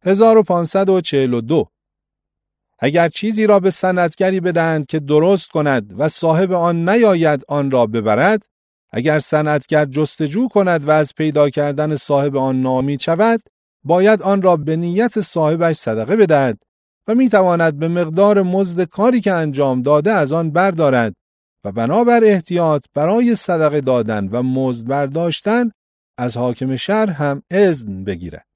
1542 اگر چیزی را به صنعتگری بدهند که درست کند و صاحب آن نیاید آن را ببرد، اگر صنعتگر جستجو کند و از پیدا کردن صاحب آن ناامید شود، باید آن را به نیت صاحبش صدقه بدهد و میتواند به مقدار مزد کاری که انجام داده از آن بردارد و بنابر احتیاط برای صدقه دادن و مزد برداشتن از حاکم شهر هم اذن بگیرد.